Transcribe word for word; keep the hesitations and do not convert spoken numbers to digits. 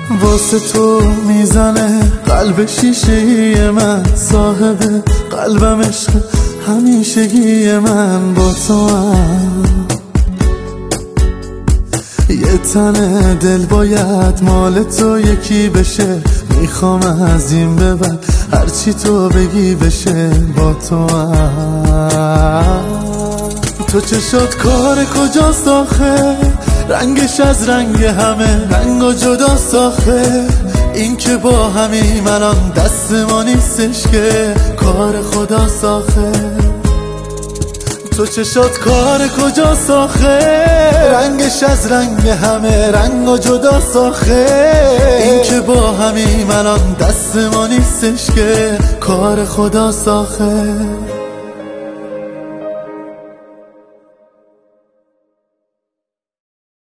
واسه تو میزنه قلب شیشه من، صاحب قلبم عشق همیشگی من با تو هم. یه تنه دل باید مال تو یکی بشه، میخوام از این به بعد هرچی تو بگی بشه با تو هم. تو چشات کار کجاست آخه، رنگش از رنگ همه رنگ و جدا ساخه، این که با همیم الان دست ما نیستش که کار خدا ساخه. تو چشات کار کجا ساخه، رنگش از رنگ همه رنگ و جدا ساخه، این که با همیم الان دست ما نیستش که کار خدا ساخه.